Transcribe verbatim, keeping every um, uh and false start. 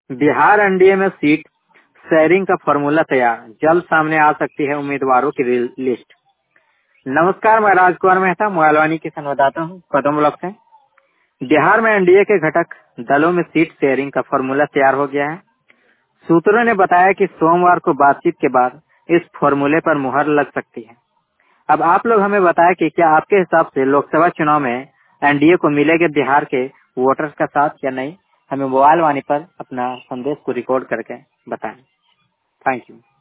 Bihar NDA में seat sharing का formula तैयार, जल्द सामने आ सकती है उम्मीदवारों की लिस्ट। नमस्कार, मैं राजकुमार मेहता मोबाइलवानी की संवाददाता हूँ कदम ब्लॉक से। बिहार में एनडीए के घटक दलों में सीट शेयरिंग का फॉर्मूला तैयार हो गया है। सूत्रों ने बताया कि सोमवार को बातचीत के बाद इस फॉर्मूले पर मुहर लग सकती है। अब आप लोग हमें बताएं कि क्या आपके हिसाब से लोकसभा चुनाव में एनडीए को मिलेगा बिहार के वोटर्स का साथ या नहीं। हमें मोबाइल वाणी पर अपना संदेश को रिकॉर्ड करके बताएं। Thank you.